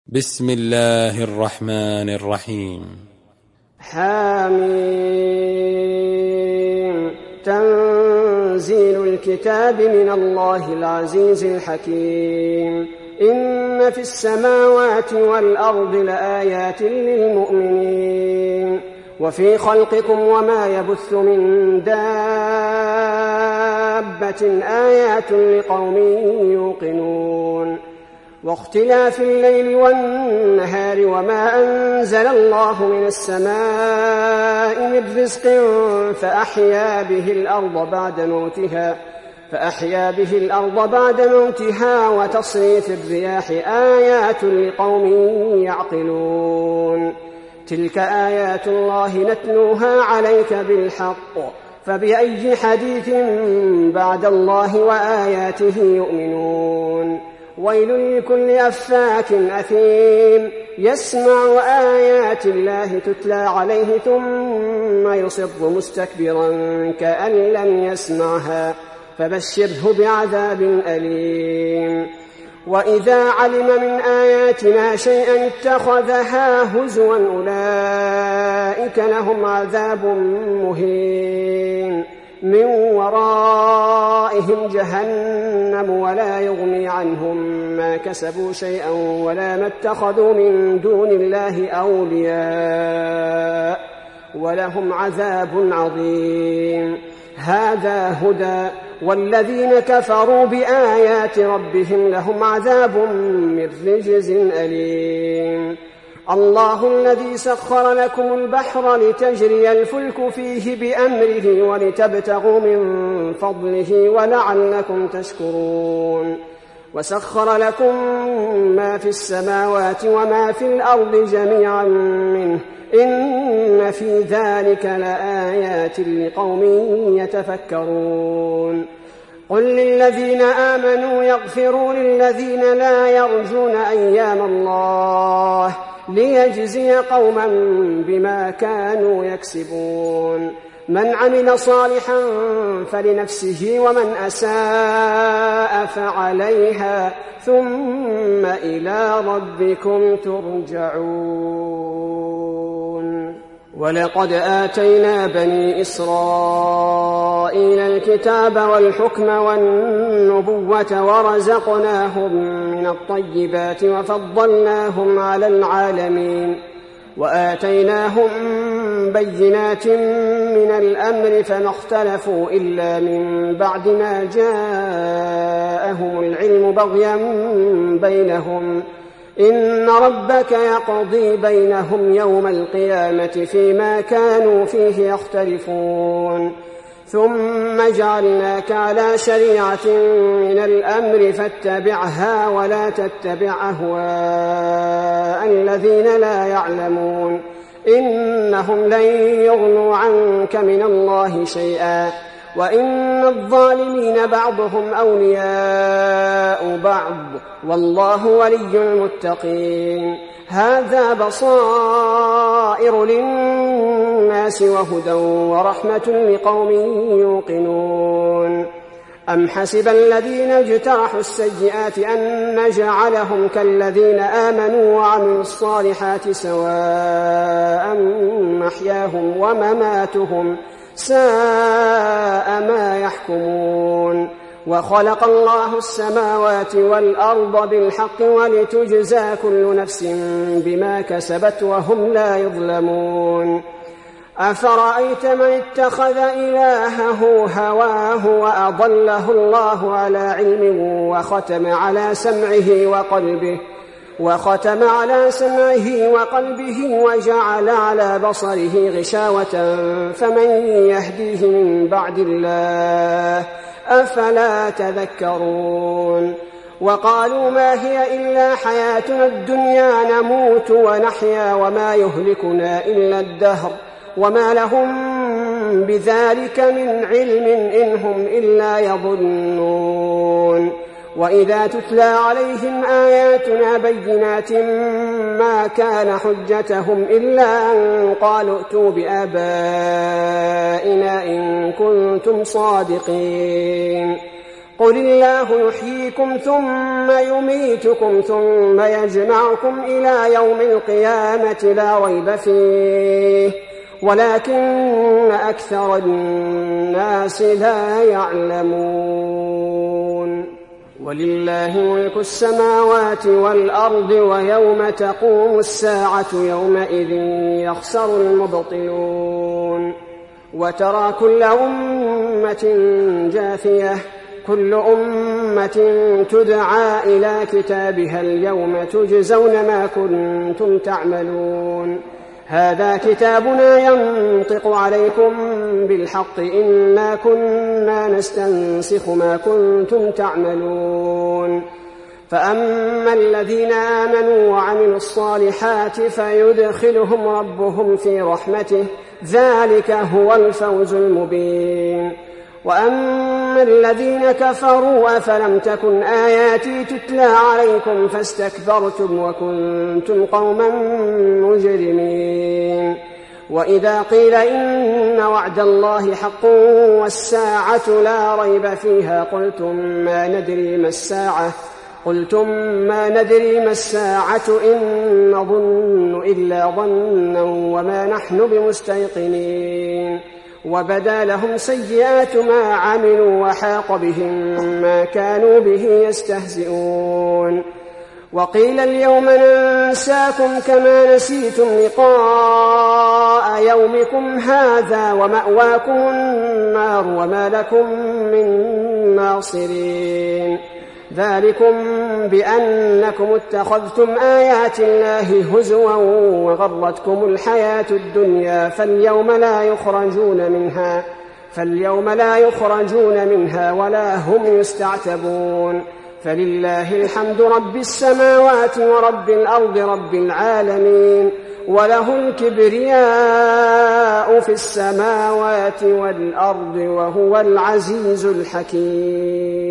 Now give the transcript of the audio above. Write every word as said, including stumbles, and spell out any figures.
بسم الله الرحمن الرحيم. حميم. تنزيل الكتاب من الله العزيز الحكيم. إن في السماوات والأرض لآيات للمؤمنين وفي خلقكم وما يبث من دابة آيات لقوم يوقنون واختلاف الليل والنهار وما أنزل الله من السماء من رزق فأحيا به الأرض بعد موتها فأحيا به الأرض بعد موتها وتصريف الرياح آيات لقوم يعقلون. تلك آيات الله نتلوها عليك بالحق فبأي حديث بعد الله وآياته يؤمنون. ويل لكل أفاك أثيم يسمع آيات الله تتلى عليه ثم يصر مستكبرا كأن لم يسمعها فبشره بعذاب أليم. وإذا علم من آياتنا شيئا اتخذها هزوا أولئك لهم عذاب مهين من ورائهم جهنم ولا يغني عنهم ما كسبوا شيئا ولا ما اتخذوا من دون الله أولياء ولهم عذاب عظيم. هذا هدى والذين كفروا بآيات ربهم لهم عذاب من رجز أليم. الله الذي سخر لكم البحر لتجري الفلك فيه بأمره ولتبتغوا من فضله ولعلكم تشكرون. وسخر لكم ما في السماوات وما في الأرض جميعا منه إن في ذلك لآيات لقوم يتفكرون. قل للذين آمنوا يغفروا للذين لا يرجون أيام الله ليجزي قوما بما كانوا يكسبون. من عمل صالحا فلنفسه ومن أساء فعليها ثم إلى ربكم ترجعون. ولقد آتينا بني إسرائيل الكتاب والحكم والنبوة ورزقناهم من الطيبات وفضلناهم على العالمين وآتيناهم بينات من الأمر فما اختلفوا إلا من بعد ما جاءهم العلم بغيا بينهم إن ربك يقضي بينهم يوم القيامة فيما كانوا فيه يختلفون. ثم جعلناك على شريعة من الأمر فاتبعها ولا تتبع أهواء الذين لا يعلمون إنهم لن يغنوا عنك من الله شيئا وإن الظالمين بعضهم أولياء بعض والله ولي المتقين. هذا بصائر للناس وهدى ورحمة لقوم يوقنون. أم حسب الذين اجترحوا السيئات أن نجعلهم كالذين آمنوا وعملوا الصالحات سواء محياهم ومماتهم ساء ما يحكمون. وخلق الله السماوات والأرض بالحق ولتجزى كل نفس بما كسبت وهم لا يظلمون. أفرأيت من اتخذ إلهه هواه وأضله الله على علم وختم على سمعه وقلبه وختم على سمعه وقلبه وجعل على بصره غشاوة فمن يهديه من بعد الله أفلا تذكرون. وقالوا ما هي إلا حياتنا الدنيا نموت ونحيا وما يهلكنا إلا الدهر وما لهم بذلك من علم إن هم إلا يظنون. وإذا تتلى عليهم آياتنا بينات ما كان حجتهم إلا أن قالوا ائتوا بآبائنا إن كنتم صادقين. قل الله يحييكم ثم يميتكم ثم يجمعكم إلى يوم القيامة لا ريب فيه ولكن أكثر الناس لا يعلمون. ولله ملك السماوات والأرض ويوم تقوم الساعة يومئذ يخسر المبطلون. وترى كل أمة جاثية كل أمة تدعى إلى كتابها اليوم تجزون ما كنتم تعملون. هذا كتابنا ينطق عليكم بالحق إنا كنا نستنسخ ما كنتم تعملون. فأما الذين آمنوا وعملوا الصالحات فيدخلهم ربهم في رحمته ذلك هو الفوز المبين. وأما الذين كفروا أفلم تكن آياتي تتلى عليكم فاستكبرتم وكنتم قوما مجرمين. وإذا قيل إن وعد الله حق والساعة لا ريب فيها قلتم ما ندري ما الساعة قلتم ما ندري ما الساعة إن نظن إلا ظنا وما نحن بمستيقنين. وبدا لهم سيئات ما عملوا وحاق بهم ما كانوا به يستهزئون. وقيل اليوم ننساكم كما نسيتم لقاء يومكم هذا ومأواكم النار وما لكم من ناصرين. ذلكم بأنكم اتخذتم آيات الله هزوا وغرتكم الحياة الدنيا فاليوم لا يخرجون منها فاليوم لا يخرجون منها ولا هم يستعتبون. فلله الحمد رب السماوات ورب الأرض رب العالمين وله الكبرياء في السماوات والأرض وهو العزيز الحكيم.